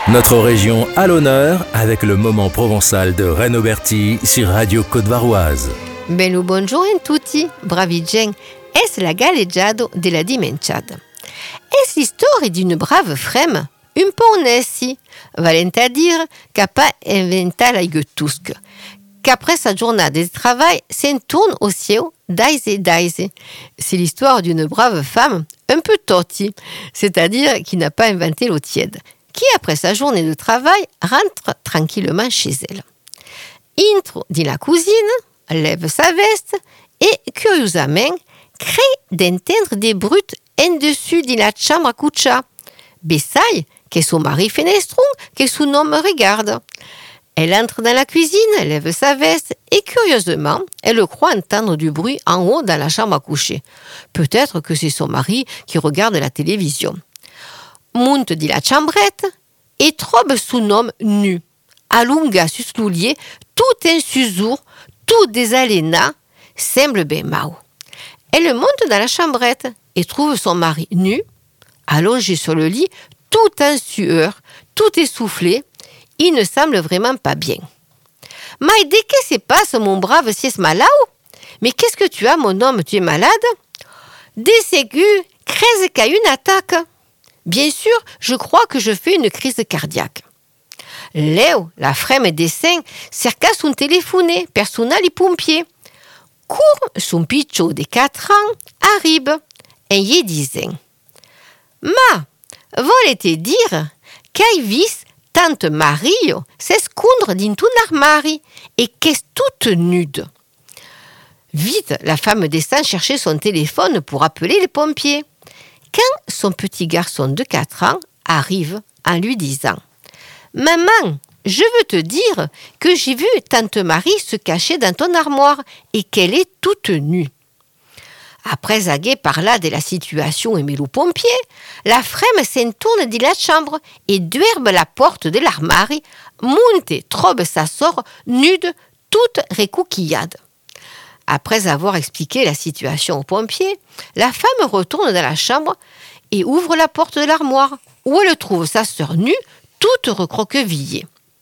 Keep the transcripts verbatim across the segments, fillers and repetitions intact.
Notre région à l'honneur avec le moment provençal de Renaud Berti sur Radio Côte-Varoise. Bello buongiorno a tutti, bravi gen, es la galleggiado della dimenciata. Es l'histoire d'une brave fremme, un po' onesti, valent a dire qu'a pas inventat la guetusque, qu'après sa journée de travail, s'en tourne au ciel d'aise d'aise. C'est l'histoire d'une brave femme, un peu tortie, c'est-à-dire qui n'a pas inventé l'eau tiède, qui après sa journée de travail rentre tranquillement chez elle. Entre dans la cuisine, lève sa veste et, curieusement, crée d'entendre des bruits en dessus de la chambre à coucher. Bessaille que son mari fenestron, que son homme regarde. Elle entre dans la cuisine, lève sa veste et, curieusement, elle croit entendre du bruit en haut dans la chambre à coucher. Peut-être que c'est son mari qui regarde la télévision. Monte de la chambrette et trouve son homme nu, allunga sus l'oulier, tout en susur, tout désaléna, semble ben mau. Elle monte dans la chambrette et trouve son mari nu, allongé sur le lit, tout en sueur, tout essoufflé. Il ne semble vraiment pas bien. « Mais de qu'est-ce qui se passe, mon brave, si es malade? Mais qu'est-ce que tu as, mon homme, tu es malade ?»« Des ségus, crise qu'a une attaque. »« Bien sûr, je crois que je fais une crise cardiaque. » Léo, la fremme des seins, cerca son téléphoné, personnel et pompier. Court, son pichot de quatre ans arrive, et y disait « Ma, volete dire qu'ai vis tante Marie s'escondre dans ton armaire et qu'est toute nude. » Vite, la femme descend chercher son téléphone pour appeler les pompiers. Quand son petit garçon de quatre ans arrive en lui disant « Maman, je veux te dire que j'ai vu tante Marie se cacher dans ton armoire et qu'elle est toute nue. » Après Aguet parla de la situation et mit le pompier, la fremme s'en tourne de la chambre et d'herbe la porte de l'armoire, monte, trouve sa sœur nude, toute recouquillade. Après avoir expliqué la situation au pompier, la femme retourne dans la chambre et ouvre la porte de l'armoire, où elle trouve sa sœur nue, toute recroquevillée.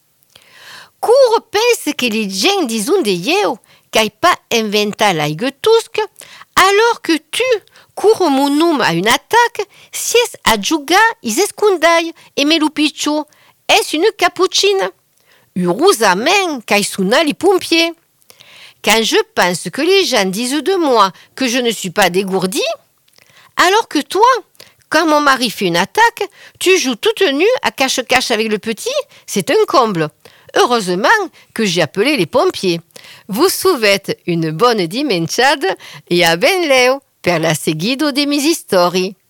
Cours pense que les gens disent de yeo, qu'aille pas inventé la guetusque, alors que tu, cours mon nom à une attaque, si es a juga is escondai et melupicho, est une capucine. Heureusement qu'aille sonna les pompiers. Quand je pense que les gens disent de moi que je ne suis pas dégourdie, alors que toi, quand mon mari fait une attaque, tu joues toute nue à cache-cache avec le petit, c'est un comble. Heureusement que j'ai appelé les pompiers. Vous souhaite une bonne dimenciada et a ben leo per la seguido de mis stories.